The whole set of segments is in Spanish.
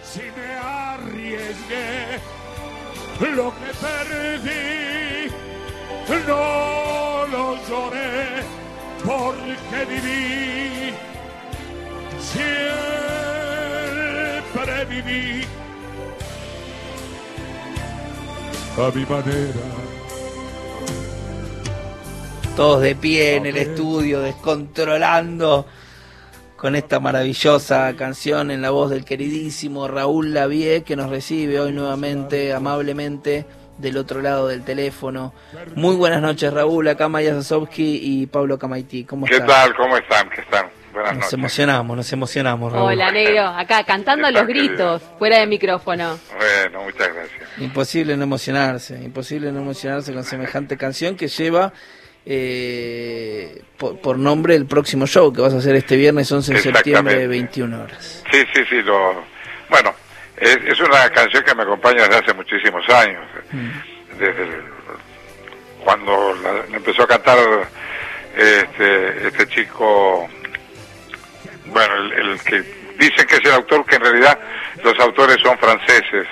Si me arriesgué, lo que perdí, no lo lloré, porque viví, siempre viví a mi manera. Todos de pie en el estudio, descontrolando con esta maravillosa canción en la voz del queridísimo Raúl Lavie, que nos recibe hoy nuevamente, amablemente, del otro lado del teléfono. Muy buenas noches, Raúl. Acá Maya Sasovsky y Pablo Camaití. ¿Cómo están? ¿Qué tal? ¿Cómo están? ¿Qué están? Buenas noches. Nos emocionamos, Raúl. Hola, negro. Acá cantando a los gritos, fuera de micrófono. Bueno, muchas gracias. Imposible no emocionarse con semejante canción que lleva por nombre el próximo show que vas a hacer este viernes 11 de septiembre, 21 horas. Sí. Bueno, es una canción que me acompaña desde hace muchísimos años. Desde cuando la empezó a cantar este chico, bueno, el que dicen que es el autor, que en realidad los autores son franceses.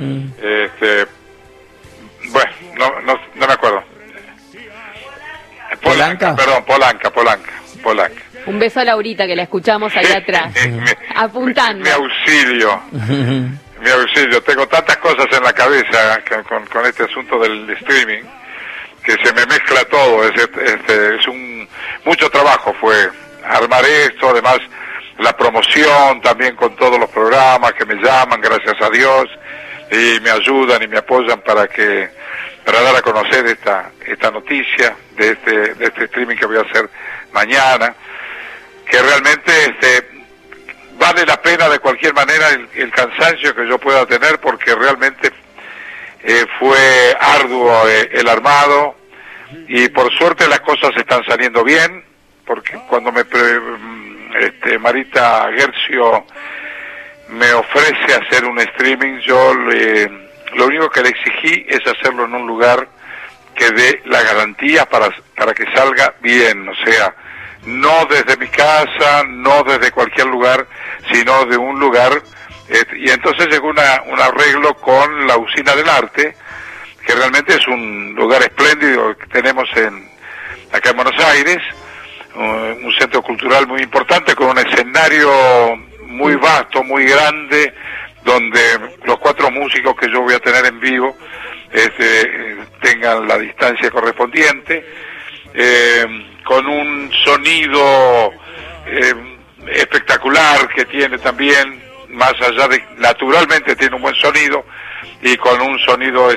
Bueno, no me acuerdo. ¿Polanca? Perdón, Polanca. Un beso a Laurita, que la escuchamos ahí atrás, apuntando. Mi auxilio. Tengo tantas cosas en la cabeza con este asunto del streaming, que se me mezcla todo. Mucho trabajo fue armar esto, además la promoción también con todos los programas que me llaman, gracias a Dios, y me ayudan y me apoyan para dar a conocer esta noticia de este streaming que voy a hacer mañana, que realmente vale la pena de cualquier manera el cansancio que yo pueda tener, porque realmente fue arduo el armado, y por suerte las cosas están saliendo bien, porque cuando Marita Gercio me ofrece hacer un streaming, yo lo único que le exigí es hacerlo en un lugar que dé la garantía para que salga bien, o sea, no desde mi casa, no desde cualquier lugar, sino de un lugar, y entonces llegó un arreglo con la Usina del Arte, que realmente es un lugar espléndido que tenemos acá en Buenos Aires, un centro cultural muy importante, con un escenario muy vasto, muy grande, donde los 4 músicos que yo voy a tener en vivo tengan la distancia correspondiente, con un sonido espectacular que tiene también, más allá de, naturalmente tiene un buen sonido, y con un sonido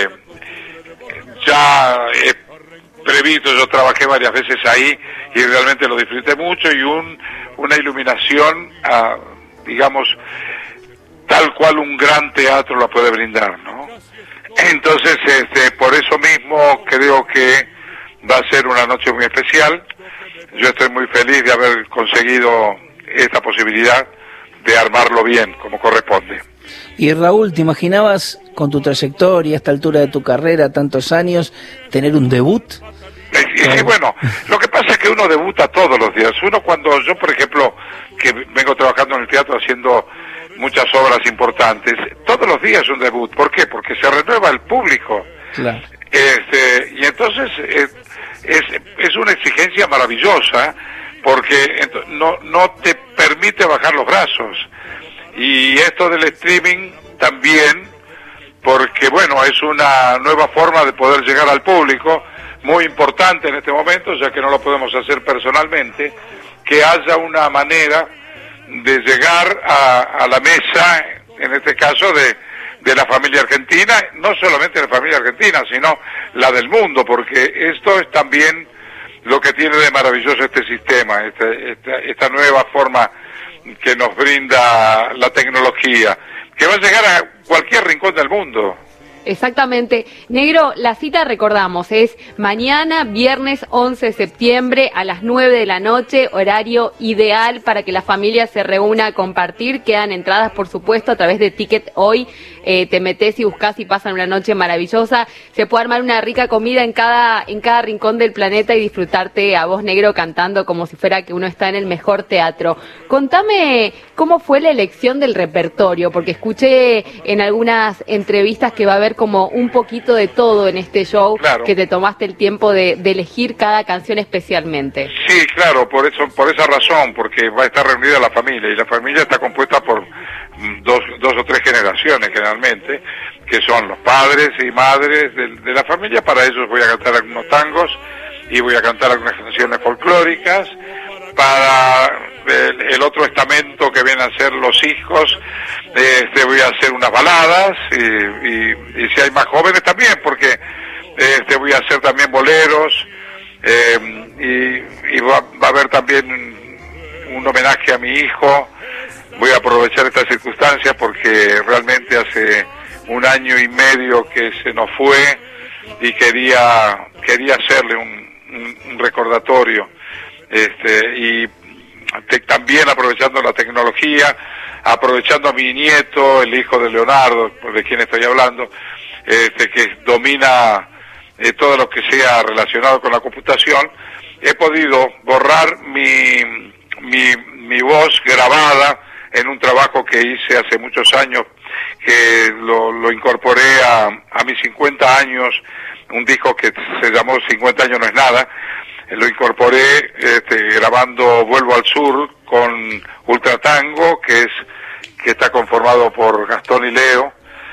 ya previsto. Yo trabajé varias veces ahí y realmente lo disfruté mucho, y una iluminación, digamos, tal cual un gran teatro la puede brindar, ¿no? Entonces, por eso mismo creo que va a ser una noche muy especial. Yo estoy muy feliz de haber conseguido esta posibilidad de armarlo bien, como corresponde. Y Raúl, ¿te imaginabas, con tu trayectoria, a esta altura de tu carrera, tantos años, tener un debut? Sí, bueno, lo que pasa es que uno debuta todos los días. Cuando yo, por ejemplo, que vengo trabajando en el teatro haciendo muchas obras importantes, todos los días es un debut. ¿Por qué? Porque se renueva el público. Claro. Y entonces es una exigencia maravillosa, porque no te permite bajar los brazos. Y esto del streaming también, porque bueno, es una nueva forma de poder llegar al público, muy importante en este momento, ya que no lo podemos hacer personalmente, que haya una manera de llegar a la mesa, en este caso de la familia argentina, no solamente la familia argentina, sino la del mundo, porque esto es también lo que tiene de maravilloso este sistema, esta nueva forma que nos brinda la tecnología, que va a llegar a cualquier rincón del mundo. Exactamente. Negro, la cita, recordamos, es mañana, viernes 11 de septiembre a las 9 de la noche, horario ideal para que la familia se reúna a compartir. Quedan entradas, por supuesto, a través de Ticket Hoy. Te metés y buscás y pasan una noche maravillosa. Se puede armar una rica comida en cada rincón del planeta y disfrutarte a vos, Negro, cantando como si fuera que uno está en el mejor teatro. Contame cómo fue la elección del repertorio, porque escuché en algunas entrevistas que va a haber como un poquito de todo en este show, claro, que te tomaste el tiempo de elegir cada canción especialmente. Sí, claro, por esa razón, porque va a estar reunida la familia, y la familia está compuesta por dos o tres generaciones generalmente, que son los padres y madres de la familia. Para ellos voy a cantar algunos tangos y voy a cantar algunas canciones folclóricas. Para el otro estamento, que vienen a ser los hijos, voy a hacer unas baladas, y si hay más jóvenes también, porque voy a hacer también boleros, y va a haber también un homenaje a mi hijo. Voy a aprovechar esta circunstancia porque realmente hace 1 año y medio que se nos fue, y quería hacerle un recordatorio. Y también aprovechando la tecnología, aprovechando a mi nieto, el hijo de Leonardo, de quien estoy hablando, que domina todo lo que sea relacionado con la computación. He podido borrar mi voz grabada en un trabajo que hice hace muchos años, que lo incorporé a mis 50 años, un disco que se llamó 50 años no es nada. Lo incorporé grabando Vuelvo al Sur con Ultratango, que está conformado por Gastón y Leo,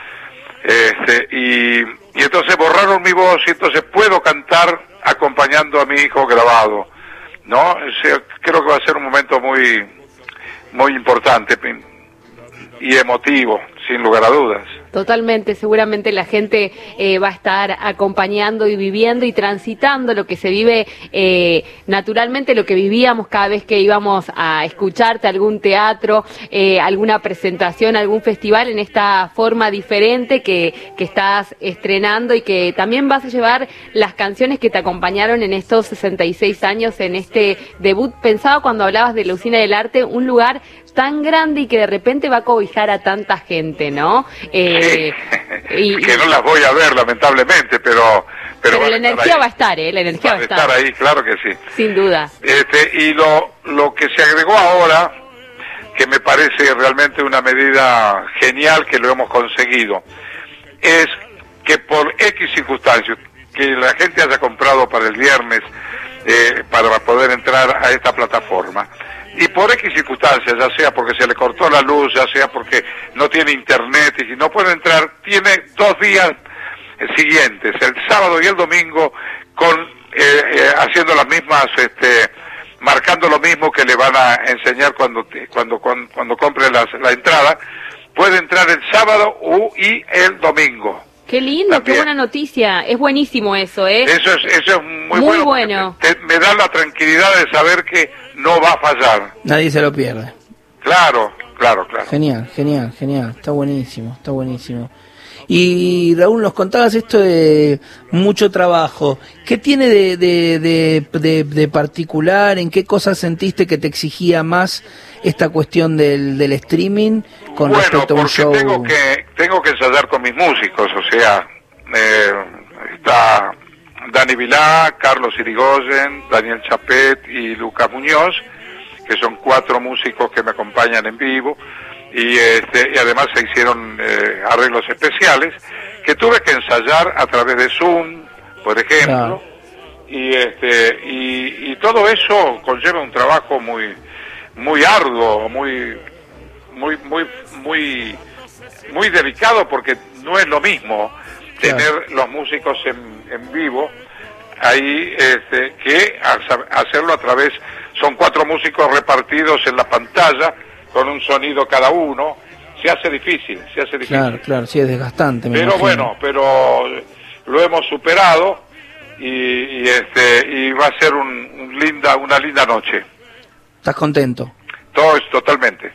y entonces borraron mi voz, y entonces puedo cantar acompañando a mi hijo grabado, ¿no? Creo que va a ser un momento muy muy importante y emotivo, sin lugar a dudas. Totalmente, seguramente la gente va a estar acompañando y viviendo y transitando lo que se vive naturalmente, lo que vivíamos cada vez que íbamos a escucharte, algún teatro, alguna presentación, algún festival, en esta forma diferente que estás estrenando, y que también vas a llevar las canciones que te acompañaron en estos 66 años, en este debut. Pensaba cuando hablabas de la Usina del Arte, un lugar tan grande y que de repente va a cobijar a tanta gente, ¿no? Que no las voy a ver, lamentablemente, pero la energía va a estar, la energía va a estar ahí, claro que sí. Sin duda. Y lo que se agregó ahora, que me parece realmente una medida genial, que lo hemos conseguido, es que por X circunstancias, que la gente haya comprado para el viernes, para poder entrar a esta plataforma, y por X circunstancias, ya sea porque se le cortó la luz, ya sea porque no tiene internet y si no puede entrar, tiene 2 días siguientes, el sábado y el domingo, haciendo las mismas, marcando lo mismo que le van a enseñar cuando compre la entrada. Puede entrar el sábado y el domingo. Qué lindo, también. Qué buena noticia, es buenísimo eso, Eso es muy bueno. Me da la tranquilidad de saber que no va a fallar. Nadie se lo pierde. Claro. Genial, está buenísimo. Y Raúl, nos contabas esto de mucho trabajo. ¿Qué tiene de particular? ¿En qué cosas sentiste que te exigía más esta cuestión del streaming con respecto a un show? Tengo que ensayar con mis músicos, o sea, está Dani Vilá, Carlos Irigoyen, Daniel Chapet y Lucas Muñoz, que son 4 músicos que me acompañan en vivo, y además se hicieron arreglos especiales que tuve que ensayar a través de Zoom, por ejemplo, y todo eso conlleva un trabajo muy arduo, muy delicado, porque no es lo mismo tener los músicos en vivo ahí que hacerlo a través. Son 4 músicos repartidos en la pantalla con un sonido cada uno. Se hace difícil. Claro, sí, es desgastante. Pero bueno, lo hemos superado, y va a ser una linda noche. ¿Estás contento? Totalmente.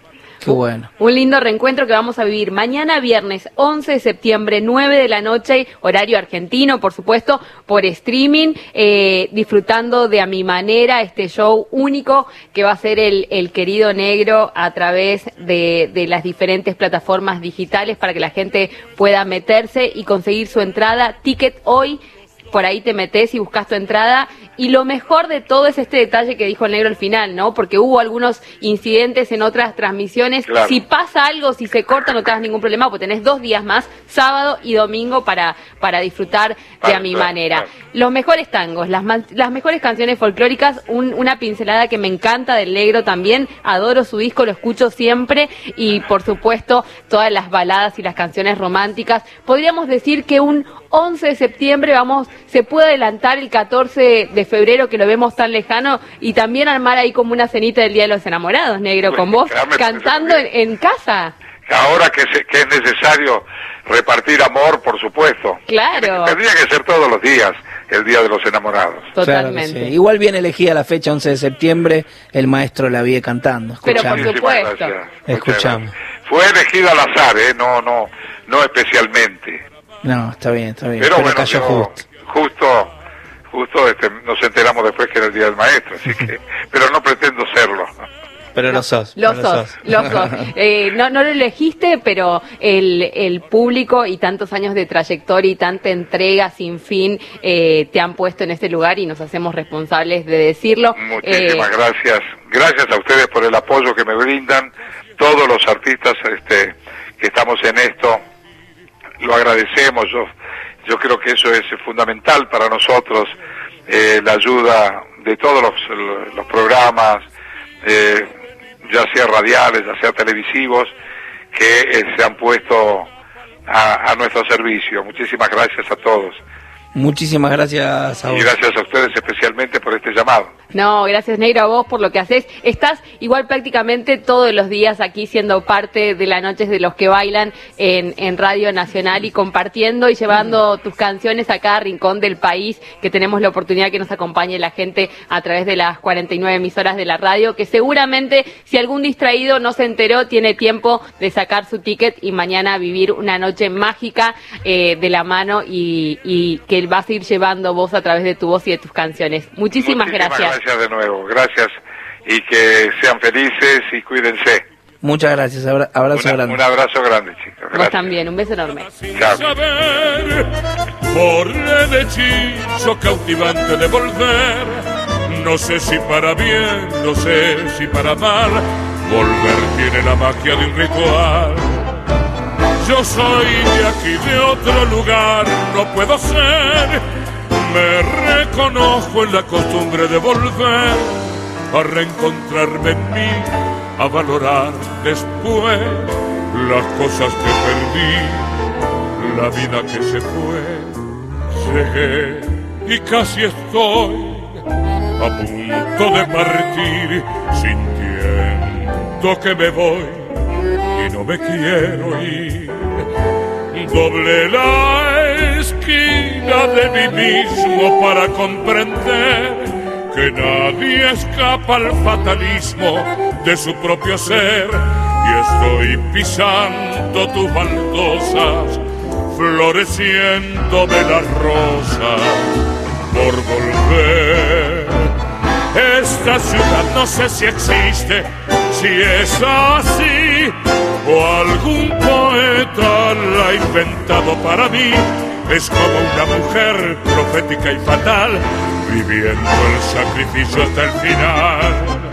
Qué bueno. Un lindo reencuentro que vamos a vivir mañana viernes 11 de septiembre, 9 de la noche, horario argentino, por supuesto, por streaming, disfrutando de A Mi Manera, este show único que va a ser el querido Negro a través de las diferentes plataformas digitales para que la gente pueda meterse y conseguir su entrada. Ticket hoy. Por ahí te metes y buscas tu entrada, y lo mejor de todo es este detalle que dijo el Negro al final, ¿no? Porque hubo algunos incidentes en otras transmisiones. Claro. Si pasa algo, si se corta, no te das ningún problema, porque tenés 2 días más, sábado y domingo, para disfrutar de A Mi Manera. Claro. Los mejores tangos, las mejores canciones folclóricas, una pincelada que me encanta del Negro también, adoro su disco, lo escucho siempre, y por supuesto todas las baladas y las canciones románticas. Podríamos decir que un 11 de septiembre se puede adelantar el 14 de febrero, que lo vemos tan lejano, y también armar ahí como una cenita del Día de los Enamorados, Negro, con vos cantando en casa. Ahora que es necesario repartir amor, por supuesto. Claro. Tendría que ser todos los días el Día de los Enamorados. Totalmente. Claro, sí. Igual bien elegida la fecha, 11 de septiembre, el maestro la vi cantando. Pero por Escuchamos. supuesto. Gracias. Escuchamos. Fue elegida al azar, no especialmente. No, está bien. Pero bueno, cayó justo nos enteramos después que era el Día del Maestro, así que, pero no pretendo serlo. Pero lo sos. Lo sos. No lo elegiste, pero el público y tantos años de trayectoria y tanta entrega sin fin te han puesto en este lugar, y nos hacemos responsables de decirlo. Muchísimas gracias. Gracias a ustedes por el apoyo que me brindan. Todos los artistas que estamos en esto, lo agradecemos. Yo creo que eso es fundamental para nosotros, la ayuda de todos los programas, ya sea radiales, ya sea televisivos, que se han puesto a nuestro servicio. Muchísimas gracias a todos. Muchísimas gracias a vos. Y gracias a ustedes especialmente por este llamado. No, gracias, Negro, a vos por lo que haces. Estás igual prácticamente todos los días aquí siendo parte de las noches de los que bailan en Radio Nacional, y compartiendo y llevando tus canciones a cada rincón del país, que tenemos la oportunidad que nos acompañe la gente a través de las 49 emisoras de la radio, que seguramente si algún distraído no se enteró, tiene tiempo de sacar su ticket y mañana vivir una noche mágica de la mano, y que vas a ir llevando vos a través de tu voz y de tus canciones. Muchísimas gracias. Gracias de nuevo, gracias, y que sean felices y cuídense. Muchas gracias, abrazo grande. Un abrazo grande, chicos. Gracias. Vos también, un beso enorme. Chao. Saber, por el hechizo cautivante de volver, no sé si para bien, no sé si para mal, volver tiene la magia de un ritual. Yo soy de aquí, de otro lugar, no puedo ser. Me reconozco en la costumbre de volver a reencontrarme en mí, a valorar después las cosas que perdí, la vida que se fue. Llegué y casi estoy a punto de partir, sintiendo que me voy y no me quiero ir. Doblé la esquina de mí mismo para comprender que nadie escapa al fatalismo de su propio ser, y estoy pisando tus baldosas, floreciendo de las rosas por volver. Esta ciudad no sé si existe, si es así, o algún poeta la ha inventado para mí. Es como una mujer profética y fatal, viviendo el sacrificio hasta el final.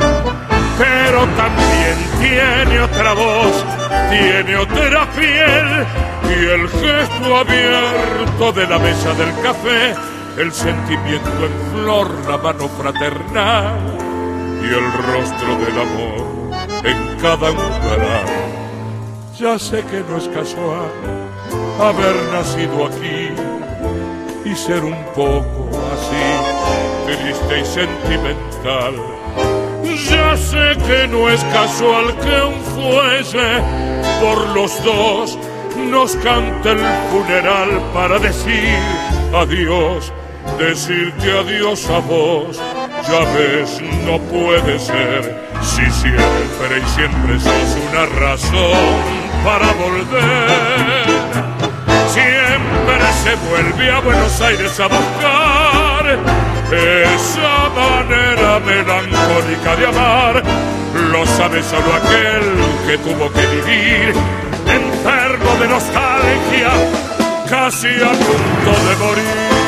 Pero también tiene otra voz, tiene otra piel, y el gesto abierto de la mesa del café, el sentimiento en flor, la mano fraternal, y el rostro del amor en cada umbral. Ya sé que no es casual haber nacido aquí y ser un poco así, triste y sentimental. Ya sé que no es casual que un fuese por los dos nos cante el funeral para decir adiós, decirte adiós a vos. Ya ves, no puede ser Si siempre y siempre sos una razón para volver, siempre se vuelve a Buenos Aires a buscar esa manera melancólica de amar. Lo sabe solo aquel que tuvo que vivir enfermo de nostalgia, casi a punto de morir.